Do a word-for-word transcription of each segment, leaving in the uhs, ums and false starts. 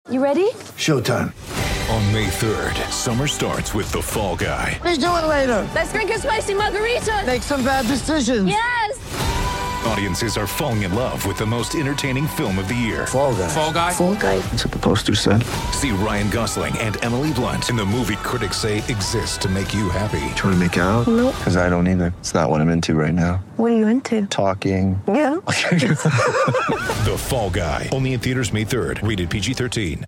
You ready? Showtime. On May third, summer starts with The Fall Guy. Let's do it later. Let's drink a spicy margarita. Make some bad decisions. Yes! Audiences are falling in love with the most entertaining film of the year. Fall Guy. Fall Guy? Fall Guy. That's what the poster said. See Ryan Gosling and Emily Blunt in the movie critics say exists to make you happy. Trying to make it out? Nope. Because I don't either. It's not what I'm into right now. What are you into? Talking. Yeah. The Fall Guy. Only in theaters May third. Rated P G thirteen.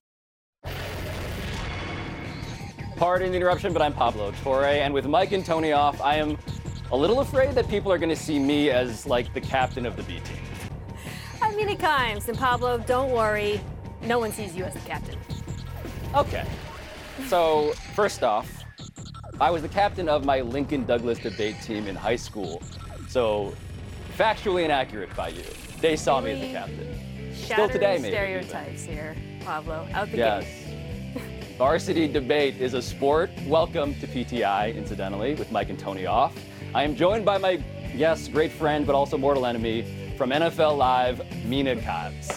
Pardon the interruption, but I'm Pablo Torre, and with Mike and Tony off, I am a little afraid that people are going to see me as, like, the captain of the B team. I'm Mina Kimes, and Pablo, don't worry, no one sees you as the captain. Okay. So, first off, I was the captain of my Lincoln Douglas debate team in high school, so factually inaccurate by you. They saw me as the captain. Still today, maybe. Stereotypes here, Pablo, out the Yes. gate. Varsity debate is a sport. Welcome to P T I, incidentally, with Mike and Tony off. I am joined by my, yes, great friend, but also mortal enemy from N F L Live, Mina Kimes.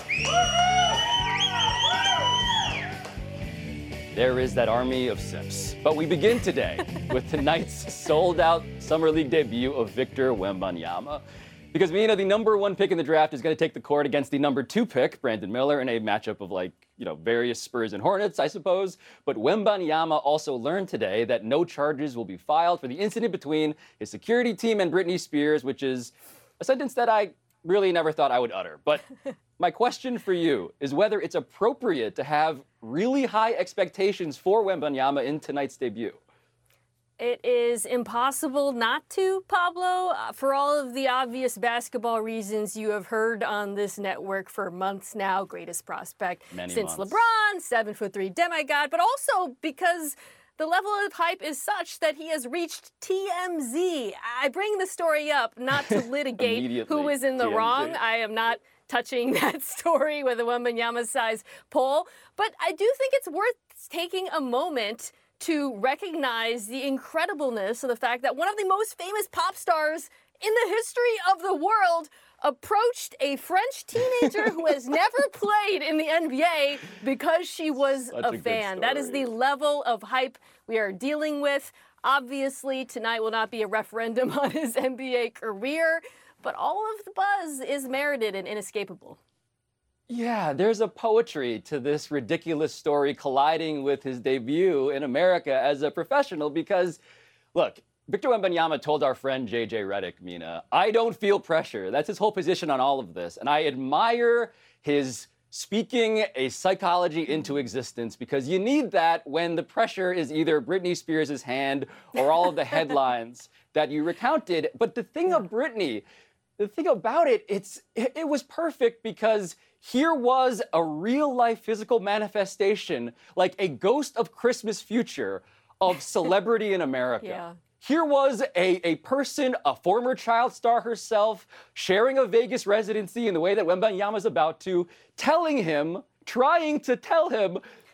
There is that army of simps. But we begin today with tonight's sold-out Summer League debut of Victor Wembanyama. Because, Mina, the number one pick in the draft is going to take the court against the number two pick, Brandon Miller, in a matchup of, like, you know, various Spurs and Hornets, I suppose. But Wembanyama also learned today that no charges will be filed for the incident between his security team and Britney Spears, which is a sentence that I really never thought I would utter. But my question for you is whether it's appropriate to have really high expectations for Wembanyama in tonight's debut. It is impossible not to, Pablo, uh, for all of the obvious basketball reasons you have heard on this network for months now. Greatest prospect Many since months. LeBron, seven foot three demigod, but also because the level of hype is such that he has reached T M Z. I bring the story up not to litigate who is in the T M Z. wrong. I am not touching that story with a Wembanyama-size poll, but I do think it's worth taking a moment to recognize the incredibleness of the fact that one of the most famous pop stars in the history of the world approached a French teenager who has never played in the N B A because she was Such a, a good fan. That is story. the level of hype we are dealing with. Obviously, tonight will not be a referendum on his N B A career, but all of the buzz is merited and inescapable. Yeah, there's a poetry to this ridiculous story colliding with his debut in America as a professional because, look, Victor Wembanyama told our friend J J Redick, Mina, I don't feel pressure. That's his whole position on all of this. And I admire his speaking a psychology into existence because you need that when the pressure is either Britney Spears' hand or all of the headlines that you recounted. But the thing of Britney, the thing about it, it's it, it was perfect because here was a real-life physical manifestation, like a ghost of Christmas future of celebrity in America. Yeah. Here was a, a person, a former child star herself, sharing a Vegas residency in the way that Wembanyama's about to, telling him, trying to tell him,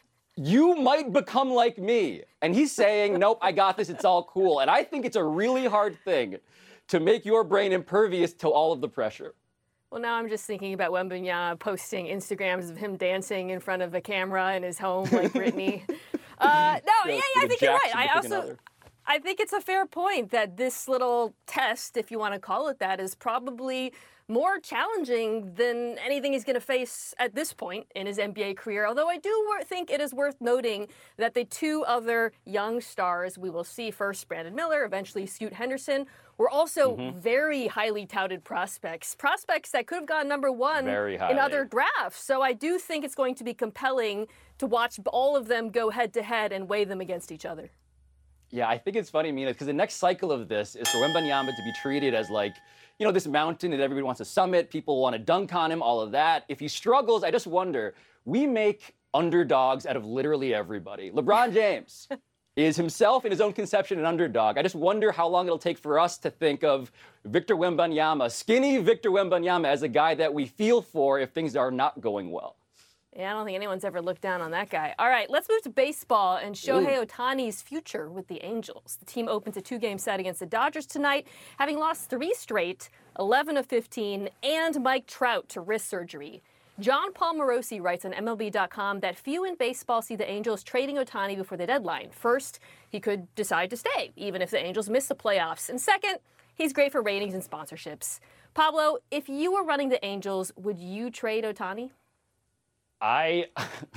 you might become like me. And he's saying, nope, I got this, it's all cool. And I think it's a really hard thing to make your brain impervious to all of the pressure. Well, now I'm just thinking about Wembanyama posting Instagrams of him dancing in front of a camera in his home like Britney. uh, no, yeah, yeah, I think you're right. I also, I think it's a fair point that this little test, if you want to call it that, is probably more challenging than anything he's going to face at this point in his N B A career. Although I do wor- think it is worth noting that the two other young stars we will see, first Brandon Miller, eventually Scoot Henderson, were also mm-hmm. very highly touted prospects. Prospects that could have gone number one in other drafts. So I do think it's going to be compelling to watch all of them go head-to-head and weigh them against each other. Yeah, I think it's funny, Mina, because the next cycle of this is for Wembanyama to be treated as like, you know, this mountain that everybody wants to summit, people want to dunk on him, all of that. If he struggles, I just wonder, we make underdogs out of literally everybody. LeBron James is himself in his own conception an underdog. I just wonder how long it'll take for us to think of Victor Wembanyama, skinny Victor Wembanyama, as a guy that we feel for if things are not going well. Yeah, I don't think anyone's ever looked down on that guy. All right, let's move to baseball and Shohei Ohtani's future with the Angels. The team opens a two-game set against the Dodgers tonight, having lost three straight, eleven of fifteen, and Mike Trout to wrist surgery. John Paul Morosi writes on M L B dot com that few in baseball see the Angels trading Ohtani before the deadline. First, he could decide to stay, even if the Angels miss the playoffs. And second, he's great for ratings and sponsorships. Pablo, if you were running the Angels, would you trade Ohtani? I...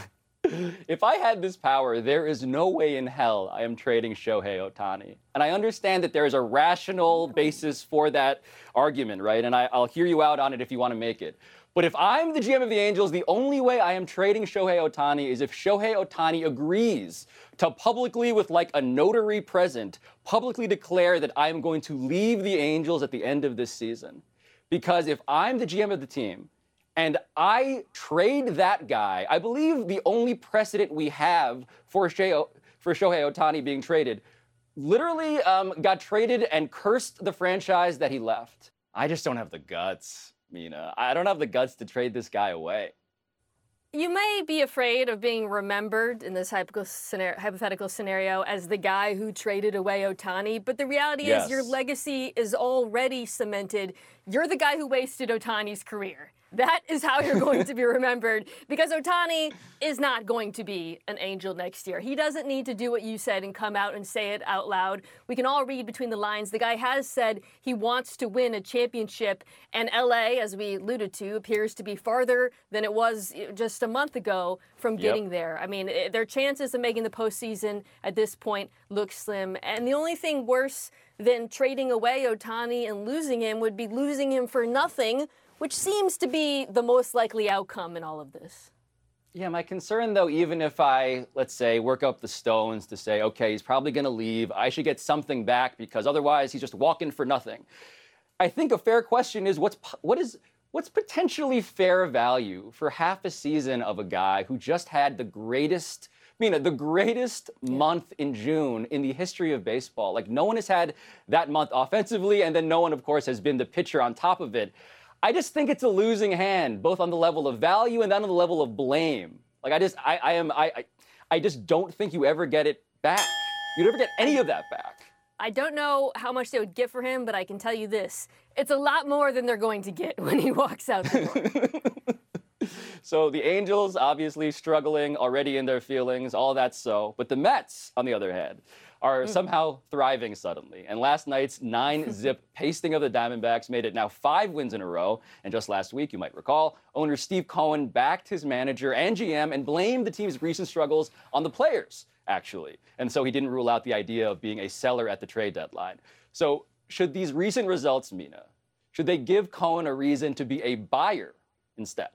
If I had this power, there is no way in hell I am trading Shohei Ohtani. And I understand that there is a rational basis for that argument, right? And I, I'll hear you out on it if you want to make it. But if I'm the G M of the Angels, the only way I am trading Shohei Ohtani is if Shohei Ohtani agrees to publicly, with like a notary present, publicly declare that I am going to leave the Angels at the end of this season. Because if I'm the G M of the team, and I trade that guy, I believe the only precedent we have for, Shohei, for Shohei Ohtani being traded literally um, got traded and cursed the franchise that he left. I just don't have the guts, Mina. I don't have the guts to trade this guy away. You may be afraid of being remembered in this hypothetical scenario as the guy who traded away Ohtani, but the reality Yes. is your legacy is already cemented. You're the guy who wasted Ohtani's career. That is how you're going to be remembered, because Ohtani is not going to be an Angel next year. He doesn't need to do what you said and come out and say it out loud. We can all read between the lines. The guy has said he wants to win a championship, and L A, as we alluded to, appears to be farther than it was just a month ago from getting Yep. there. I mean, their chances of making the postseason at this point look slim. And the only thing worse than trading away Ohtani and losing him would be losing him for nothing, which seems to be the most likely outcome in all of this. Yeah, my concern, though, even if I, let's say, work up the stones to say, okay, he's probably going to leave, I should get something back because otherwise he's just walking for nothing. I think a fair question is what's what is what's potentially fair value for half a season of a guy who just had the greatest, I mean, the greatest yeah. month in June in the history of baseball. Like, no one has had that month offensively, and then no one, of course, has been the pitcher on top of it. I just think it's a losing hand, both on the level of value and then on the level of blame. Like, I just, I, I am, I, I, I just don't think you ever get it back. You never get any of that back. I don't know how much they would get for him, but I can tell you this. It's a lot more than they're going to get when he walks out the door. So the Angels obviously struggling already in their feelings, all that so. But the Mets, on the other hand, are mm. somehow thriving suddenly. And last night's nine-zip pasting of the Diamondbacks made it now five wins in a row. And just last week, you might recall, owner Steve Cohen backed his manager and G M and blamed the team's recent struggles on the players, actually. And so he didn't rule out the idea of being a seller at the trade deadline. So should these recent results, Mina, should they give Cohen a reason to be a buyer instead?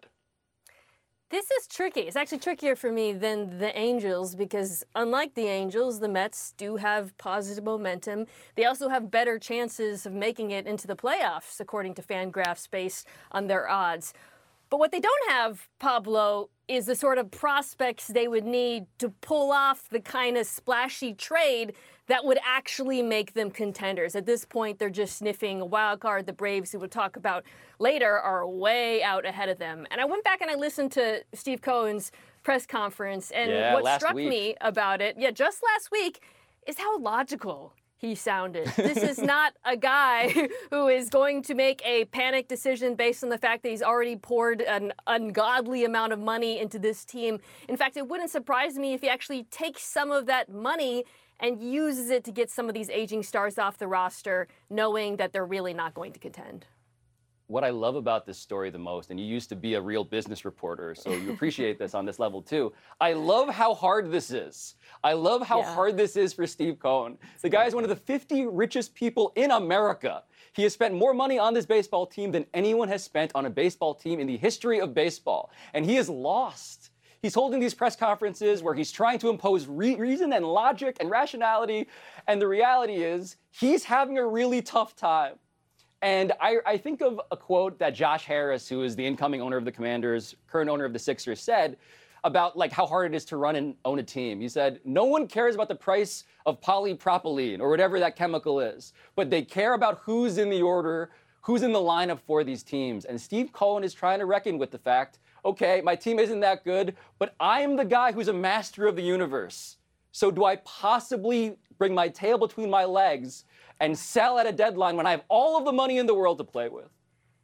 This is tricky. It's actually trickier for me than the Angels because unlike the Angels, the Mets do have positive momentum. They also have better chances of making it into the playoffs, according to Fangraphs, based on their odds. But what they don't have, Pablo, is the sort of prospects they would need to pull off the kind of splashy trade that would actually make them contenders. At this point, they're just sniffing a wild card. The Braves, who we'll talk about later, are way out ahead of them. And I went back and I listened to Steve Cohen's press conference, and yeah, what struck week. me about it, yeah, just last week, is how logical he sounded. This is not a guy who is going to make a panic decision based on the fact that he's already poured an ungodly amount of money into this team. In fact, it wouldn't surprise me if he actually takes some of that money and uses it to get some of these aging stars off the roster, knowing that they're really not going to contend. What I love about this story the most, and you used to be a real business reporter, so you appreciate this on this level too. I love how hard this is. I love how yeah. hard this is for Steve Cohen. The guy is one of the fifty richest people in America. He has spent more money on this baseball team than anyone has spent on a baseball team in the history of baseball. And he is lost. He's holding these press conferences where he's trying to impose re- reason and logic and rationality. And the reality is he's having a really tough time. And I, I think of a quote that Josh Harris, who is the incoming owner of the Commanders, current owner of the Sixers, said about like how hard it is to run and own a team. He said, no one cares about the price of polypropylene or whatever that chemical is, but they care about who's in the order, who's in the lineup for these teams. And Steve Cohen is trying to reckon with the fact, okay, my team isn't that good, but I am the guy who's a master of the universe. So do I possibly bring my tail between my legs and sell at a deadline when I have all of the money in the world to play with?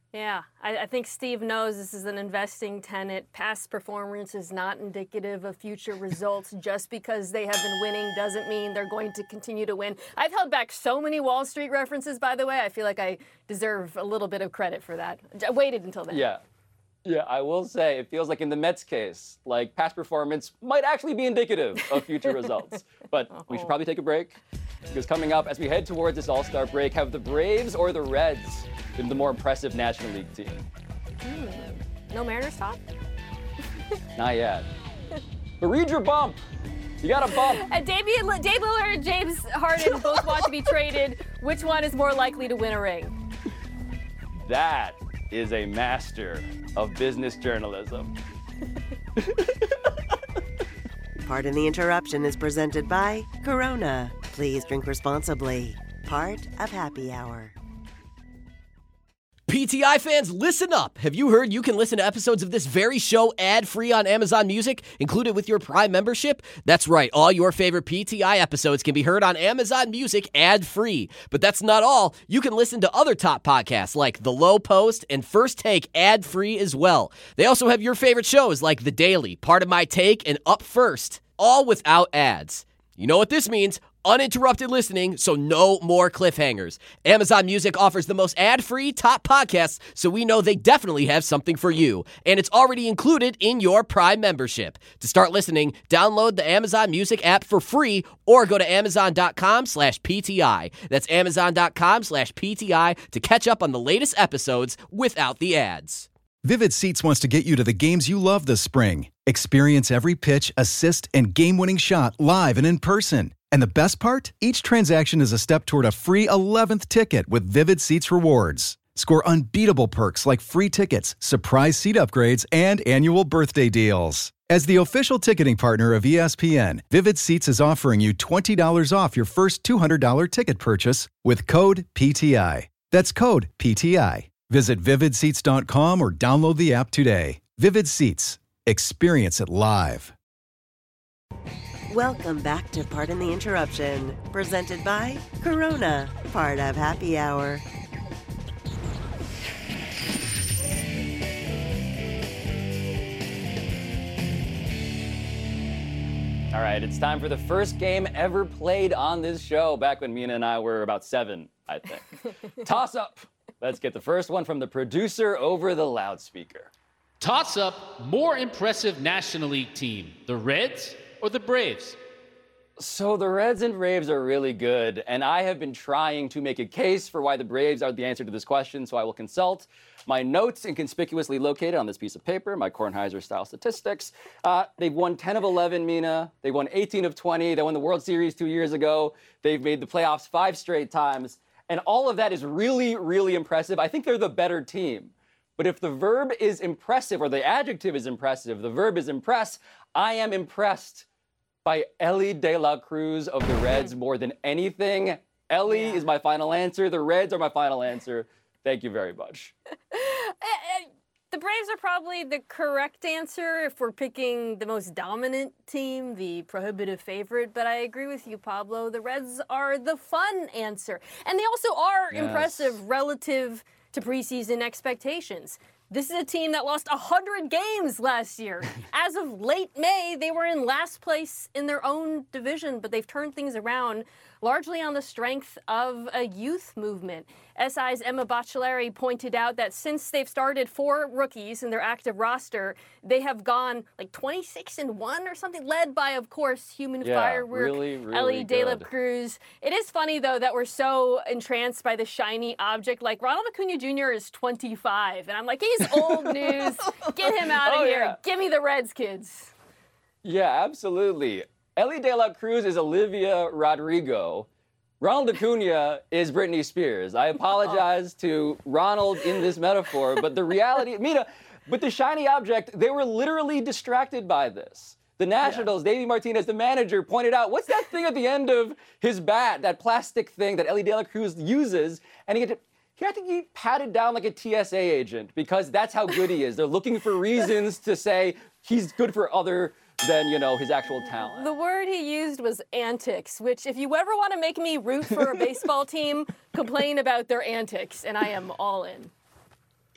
Yeah, I, I think Steve knows this is an investing tenet. Past performance is not indicative of future results. Just because they have been winning doesn't mean they're going to continue to win. I've held back so many Wall Street references, by the way. I feel like I deserve a little bit of credit for that. I waited until then. Yeah. Yeah, I will say, it feels like in the Mets case, like past performance might actually be indicative of future results. But oh. we should probably take a break, because coming up, as we head towards this All-Star break, have the Braves or the Reds been the more impressive National League team? Mm. No Mariners talk? Not yet. But read your bump. You got a bump. Uh, Dave, Dave Lillard and James Harden both want to be traded. Which one is more likely to win a ring? That is a master of business journalism. Pardon the Interruption is presented by Corona. Please drink responsibly. Part of Happy Hour. P T I fans, listen up. Have you heard you can listen to episodes of this very show ad-free on Amazon Music, included with your Prime membership? That's right. All your favorite P T I episodes can be heard on Amazon Music ad-free. But that's not all. You can listen to other top podcasts like The Low Post and First Take ad-free as well. They also have your favorite shows like The Daily, Part of My Take, and Up First, all without ads. You know what this means? Uninterrupted listening, so no more cliffhangers. Amazon Music offers the most ad-free top podcasts, so we know they definitely have something for you. And it's already included in your Prime membership. To start listening, download the Amazon Music app for free or go to amazon.com slash PTI. That's amazon.com slash PTI to catch up on the latest episodes without the ads. Vivid Seats wants to get you to the games you love this spring. Experience every pitch, assist, and game-winning shot live and in person. And the best part? Each transaction is a step toward a free eleventh ticket with Vivid Seats rewards. Score unbeatable perks like free tickets, surprise seat upgrades, and annual birthday deals. As the official ticketing partner of E S P N, Vivid Seats is offering you twenty dollars off your first two hundred dollars ticket purchase with code P T I. That's code P T I. Visit vivid seats dot com or download the app today. Vivid Seats. Experience it live. Welcome back to Pardon the Interruption, presented by Corona, part of Happy Hour. All right, it's time for the first game ever played on this show, back when Mina and I were about seven, I think. Toss up. Let's get the first one from the producer over the loudspeaker. Toss up, more impressive National League team, the Reds or the Braves? So the Reds and Braves are really good, and I have been trying to make a case for why the Braves are the answer to this question, so I will consult my notes inconspicuously located on this piece of paper, my Kornheiser-style statistics. Uh, they've won ten of eleven, Mina. They won eighteen of twenty. They won the World Series two years ago. They've made the playoffs five straight times, and all of that is really, really impressive. I think they're the better team. But if the verb is impressive, or the adjective is impressive, the verb is impress, I am impressed by Elly De La Cruz of the Reds more than anything. Elly yeah. is my final answer. The Reds are my final answer. Thank you very much. The Braves are probably the correct answer if we're picking the most dominant team, the prohibitive favorite. But I agree with you, Pablo. The Reds are the fun answer. And they also are yes. impressive relative to preseason expectations. This is a team that lost one hundred games last year. As of late May, they were in last place in their own division, but they've turned things around largely on the strength of a youth movement. S I's Emma Baccelleri pointed out that since they've started four rookies in their active roster, they have gone like twenty-six and one or something, led by, of course, human yeah, firework, really, really Elly De La good. Cruz. It is funny, though, that we're so entranced by the shiny object. Like, Ronald Acuna Junior is twenty-five, and I'm like, he's old news. Get him out of oh, here. Yeah. Give me the Reds, kids. Yeah, absolutely. Elly De La Cruz is Olivia Rodrigo. Ronald Acuna is Britney Spears. I apologize oh. to Ronald in this metaphor, but the reality, Mina, with the shiny object, they were literally distracted by this. The Nationals, yeah. Davey Martinez, the manager, pointed out, what's that thing at the end of his bat, that plastic thing that Elly De La Cruz uses? And he had to, he had to be patted down like a T S A agent because that's how good he is. They're looking for reasons to say he's good for other than, you know, his actual talent. The word he used was antics, which if you ever want to make me root for a baseball team, complain about their antics, and I am all in.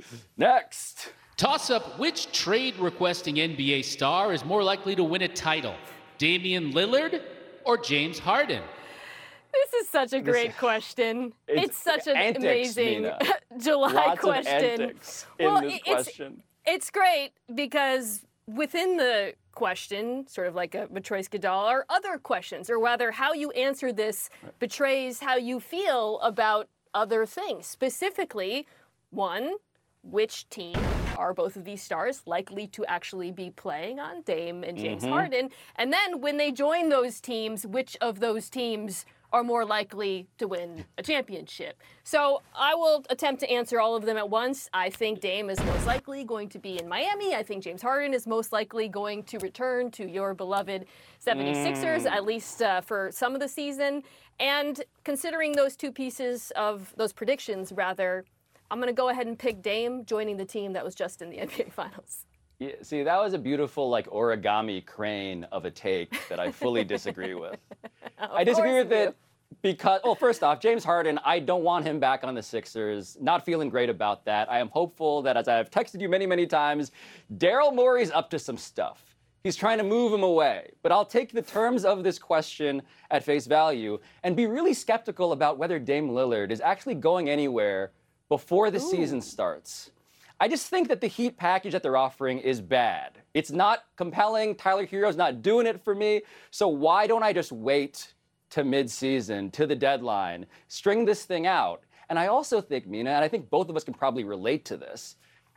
Next. Toss up, which trade requesting N B A star is more likely to win a title? Damian Lillard or James Harden? This is such a great this, question. It's, it's such an antics, amazing Mina. July Lots question. Of antics in well, this it's, question. It's great because within the question, sort of like a Matryoshka doll, are other questions, or rather how you answer this betrays how you feel about other things. Specifically, one, which team are both of these stars likely to actually be playing on, Dame and James mm-hmm. Harden? And then when they join those teams, which of those teams are more likely to win a championship? So I will attempt to answer all of them at once. I think Dame is most likely going to be in Miami. I think James Harden is most likely going to return to your beloved seventy-sixers, mm. at least uh, for some of the season. And considering those two pieces of those predictions, rather, I'm going to go ahead and pick Dame joining the team that was just in the N B A Finals. Yeah, see, that was a beautiful, like, origami crane of a take that I fully disagree with. I disagree with it because, well, first off, James Harden, I don't want him back on the Sixers. Not feeling great about that. I am hopeful that, as I have texted you many, many times, Daryl Morey's up to some stuff. He's trying to move him away. But I'll take the terms of this question at face value and be really skeptical about whether Dame Lillard is actually going anywhere before the Ooh. season starts. I just think that the Heat package that they're offering is bad. It's not compelling. Tyler Hero's not doing it for me. So why don't I just wait to mid-season, to the deadline, string this thing out? And I also think, Mina, and I think both of us can probably relate to this,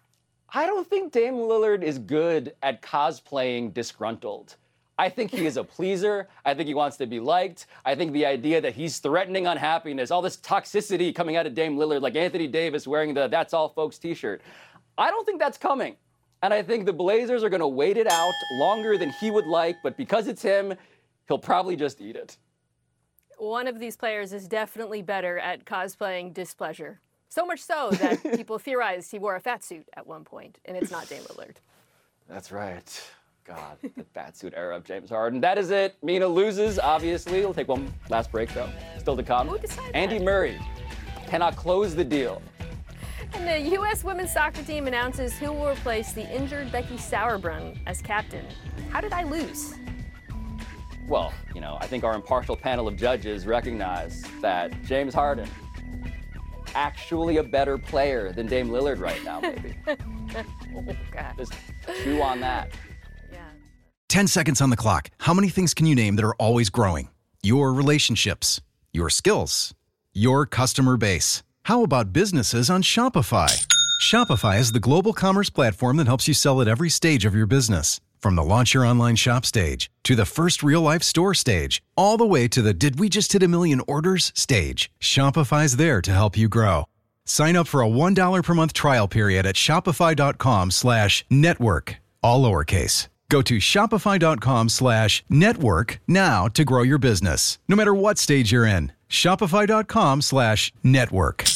I don't think Dame Lillard is good at cosplaying disgruntled. I think he is a pleaser. I think he wants to be liked. I think the idea that he's threatening unhappiness, all this toxicity coming out of Dame Lillard, like Anthony Davis wearing the That's All Folks t-shirt, I don't think that's coming. And I think the Blazers are going to wait it out longer than he would like, but because it's him, he'll probably just eat it. One of these players is definitely better at cosplaying displeasure. So much so that people theorized he wore a fat suit at one point, and it's not Dame Lillard. That's right. God, the fat suit era of James Harden. That is it. Mina loses, obviously. We'll take one last break, though. Still to come. Who decided Andy that? Murray cannot close the deal. And the U S women's soccer team announces who will replace the injured Becky Sauerbrunn as captain. How did I lose? Well, you know, I think our impartial panel of judges recognize that James Harden, actually a better player than Dame Lillard right now, maybe. Oh, God. Just chew on that. Yeah. ten seconds on the clock. How many things can you name that are always growing? Your relationships, your skills, your customer base. How about businesses on Shopify? Shopify is the global commerce platform that helps you sell at every stage of your business. From the launch your online shop stage, to the first real-life store stage, all the way to the did we just hit a million orders stage. Shopify's there to help you grow. Sign up for a one dollar per month trial period at shopify.com slash network, all lowercase. Go to shopify.com slash network now to grow your business, no matter what stage you're in. Shopify.com slash network.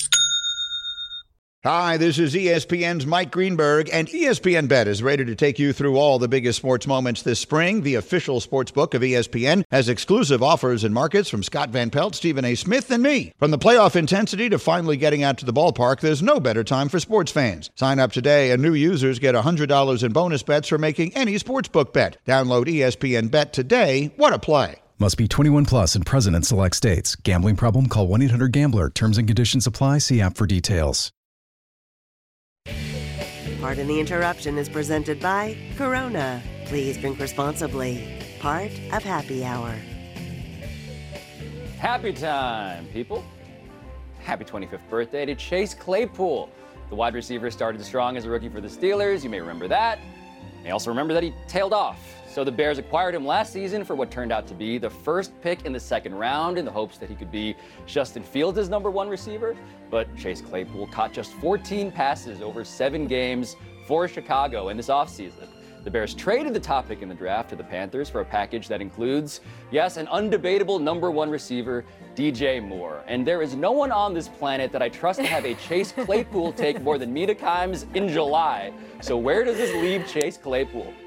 Hi, this is E S P N's Mike Greenberg, and E S P N Bet is ready to take you through all the biggest sports moments this spring. The official sports book of E S P N has exclusive offers and markets from Scott Van Pelt, Stephen A. Smith, and me. From the playoff intensity to finally getting out to the ballpark, there's no better time for sports fans. Sign up today, and new users get one hundred dollars in bonus bets for making any sportsbook bet. Download E S P N Bet today. What a play. Must be twenty-one plus and present in select states. Gambling problem? Call one eight hundred gambler. Terms and conditions apply. See app for details. Pardon the Interruption is presented by Corona. Please drink responsibly. Part of Happy Hour. Happy time, people. Happy twenty-fifth birthday to Chase Claypool. The wide receiver started strong as a rookie for the Steelers. You may remember that. You may also remember that he tailed off. So the Bears acquired him last season for what turned out to be the first pick in the second round in the hopes that he could be Justin Fields' number one receiver. But Chase Claypool caught just fourteen passes over seven games for Chicago in this offseason. The Bears traded the top pick in the draft to the Panthers for a package that includes, yes, an undebatable number one receiver, D J Moore. And there is no one on this planet that I trust to have a Chase Claypool take more than Mina Kimes in July. So where does this leave Chase Claypool?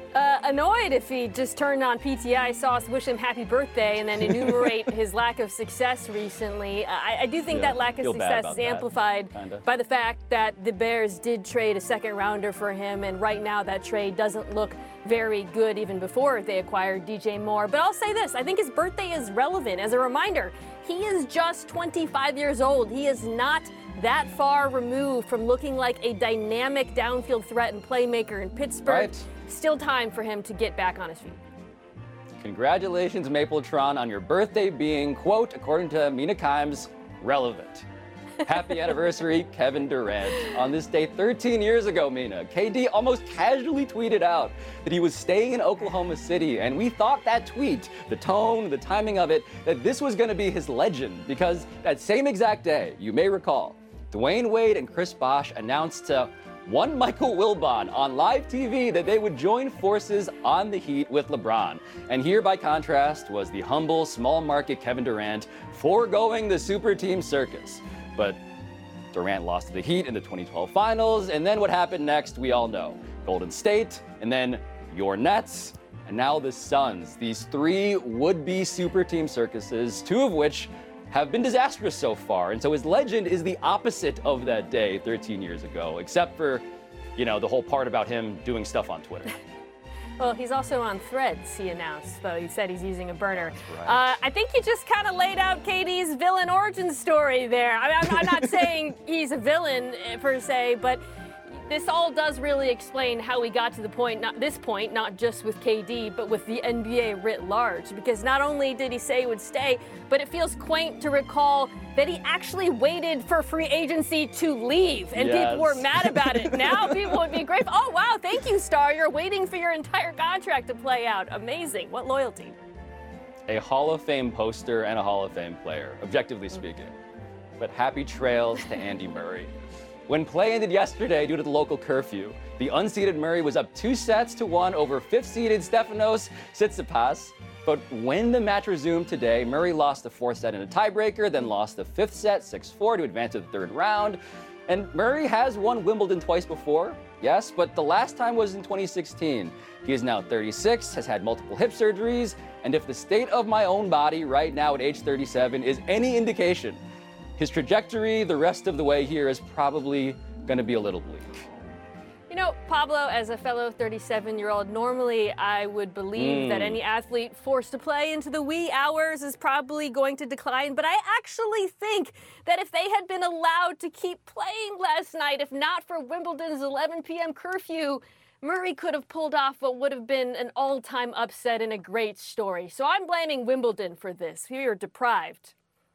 uh, annoyed if he just turned on P T I sauce, wish him happy birthday, and then enumerate his lack of success recently. I, I do think Yeah, that lack of feel bad success is about that, amplified kinda. by the fact that the Bears did trade a second rounder for him, and right now that trade doesn't look very good even before they acquired D J Moore. But I'll say this, I think his birthday is relevant. As a reminder, he is just twenty-five years old. He is not that far removed from looking like a dynamic downfield threat and playmaker in Pittsburgh. Right. Still time for him to get back on his feet. Congratulations, Mapletron, on your birthday being, quote, according to Mina Kimes, relevant. Happy anniversary, Kevin Durant. On this day thirteen years ago, Mina, K D almost casually tweeted out that he was staying in Oklahoma City, and we thought that tweet, the tone, the timing of it, that this was going to be his legend, because that same exact day, you may recall, Dwayne Wade and Chris Bosh announced to one Michael Wilbon on live T V that they would join forces on the Heat with LeBron. And here, by contrast, was the humble, small-market Kevin Durant foregoing the super team circus. But Durant lost to the Heat in the twenty twelve finals, and then what happened next, we all know. Golden State, and then your Nets, and now the Suns. These three would-be super team circuses, two of which have been disastrous so far. And so his legend is the opposite of that day thirteen years ago, except for, you know, the whole part about him doing stuff on Twitter. Well, he's also on Threads, he announced, though he said he's using a burner. Right. Uh, I think you just kind of laid out K D's villain origin story there. I mean, I'm, I'm not saying he's a villain per se, but this all does really explain how we got to the point, not this point, not just with K D, but with the N B A writ large. Because not only did he say he would stay, but it feels quaint to recall that he actually waited for free agency to leave, and Yes. people were mad about it. Now people would be grateful. Oh, wow, thank you, Star. You're waiting for your entire contract to play out. Amazing. What loyalty. A Hall of Fame poster and a Hall of Fame player, objectively speaking. But happy trails to Andy Murray. When play ended yesterday due to the local curfew, the unseeded Murray was up two sets to one over fifth-seeded Stefanos Tsitsipas. But when the match resumed today, Murray lost the fourth set in a tiebreaker, then lost the fifth set six four to advance to the third round. And Murray has won Wimbledon twice before, yes, but the last time was in twenty sixteen. He is now thirty-six, has had multiple hip surgeries, and if the state of my own body right now at age thirty-seven is any indication, his trajectory the rest of the way here is probably going to be a little bleak. You know, Pablo, as a fellow thirty-seven-year-old, normally I would believe Mm. that any athlete forced to play into the wee hours is probably going to decline, but I actually think that if they had been allowed to keep playing last night, if not for Wimbledon's eleven p.m. curfew, Murray could have pulled off what would have been an all-time upset and a great story. So I'm blaming Wimbledon for this. We are deprived.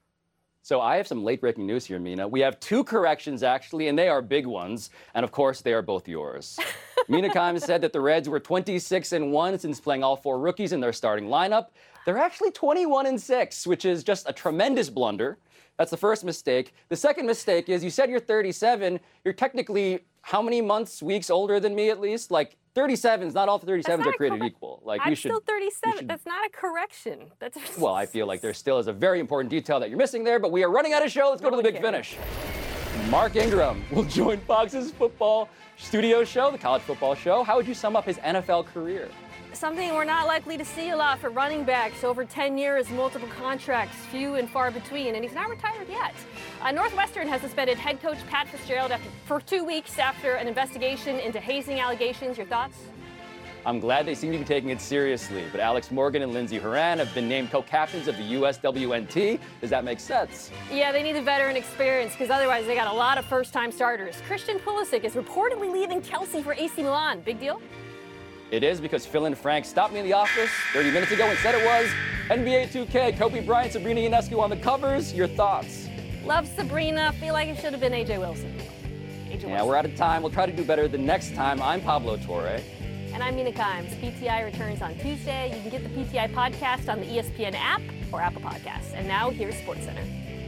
So I have some late-breaking news here, Mina. We have two corrections, actually, and they are big ones. And of course, they are both yours. Mina Kimes said that the Reds were twenty-six and one since playing all four rookies in their starting lineup. They're actually twenty-one and six, which is just a tremendous blunder. That's the first mistake. The second mistake is you said you're thirty-seven. You're technically how many months, weeks older than me at least? Like thirty-sevens, not all thirty-sevens are created cor- equal. Like I'm we should, still thirty-seven. should- That's not a correction. That's Well, I feel like there still is a very important detail that you're missing there, but we are running out of show. Let's go to the big Okay. finish. Mark Ingram will join Fox's football studio show, the college football show. How would you sum up his N F L career? Something we're not likely to see a lot for running backs. Over ten years, multiple contracts, few and far between, and he's not retired yet. Uh, Northwestern has suspended head coach Pat Fitzgerald after, for two weeks after an investigation into hazing allegations. Your thoughts? I'm glad they seem to be taking it seriously, but Alex Morgan and Lindsey Horan have been named co-captains of the U S W N T. Does that make sense? Yeah, they need the veteran experience because otherwise they got a lot of first-time starters. Christian Pulisic is reportedly leaving Chelsea for A C Milan. Big deal? It is because Phil and Frank stopped me in the office thirty minutes ago and said it was N B A two K, Kobe Bryant, Sabrina Ionescu on the covers. Your thoughts? Love Sabrina. Feel like it should have been A J Wilson. A J Yeah, Wilson. we're out of time. We'll try to do better the next time. I'm Pablo Torre. And I'm Mina Kimes. P T I returns on Tuesday. You can get the P T I podcast on the E S P N app or Apple Podcasts. And now here's SportsCenter.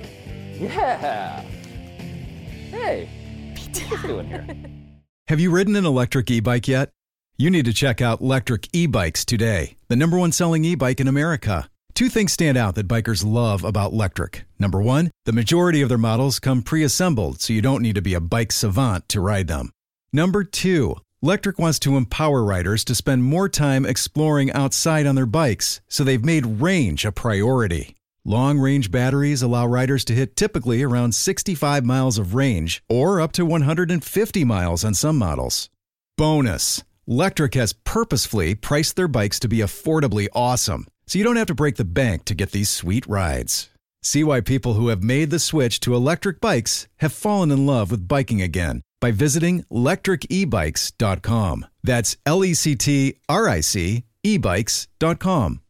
Yeah. Hey, what's you doing here? Have you ridden an electric e-bike yet? You need to check out Lectric E-Bikes today, the number one selling e-bike in America. Two things stand out that bikers love about Lectric. Number one, the majority of their models come pre-assembled, so you don't need to be a bike savant to ride them. Number two, Lectric wants to empower riders to spend more time exploring outside on their bikes, so they've made range a priority. Long-range batteries allow riders to hit typically around sixty-five miles of range or up to one hundred fifty miles on some models. Bonus! Lectric has purposefully priced their bikes to be affordably awesome, so you don't have to break the bank to get these sweet rides. See why people who have made the switch to electric bikes have fallen in love with biking again by visiting lectric e bikes dot com. That's L E C T R I C e bikes dot com.